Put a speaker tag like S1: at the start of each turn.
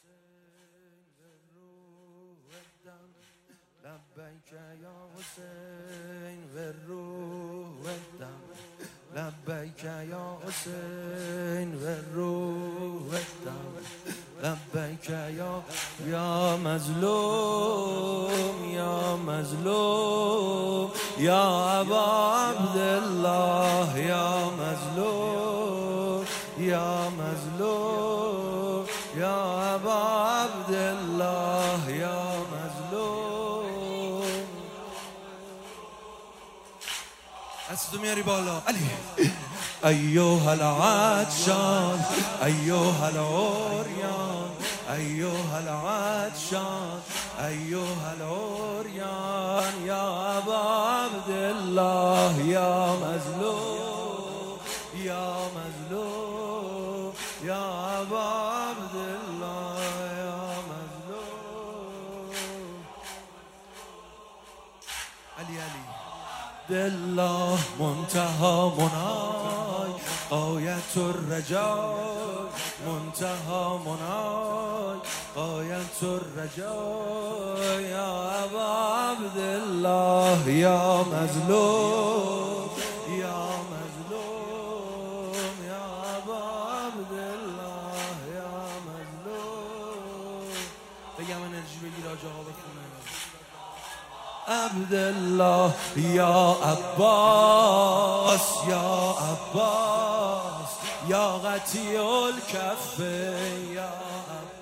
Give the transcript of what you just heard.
S1: لبیک یا حسین و روح الدم لبیک یا حسین و روح الدم لبیک یا مظلوم یا مظلوم یا ابا عبدالله یا مظلوم یا مظلوم یا ابا عبدالله یا مظلوم. دستو میاری بالا علی. ایها العطشان ایها العریان ایها العطشان ایها العریان یا ابا عبدالله یا مظلوم یا مظلوم یا ابا عبدالله یا مظلوم. علی الله منتهى منای غایت الرجای منتهى منای غایت الرجای یا ابا عبدالله یا مظلوم یا مظلوم یا ابا عبدالله یا مظلوم. بگم انرژی بگیر آجا ها بخونه. عبدالله یا عباس یا عباس یا قطیع الکفین یا عباس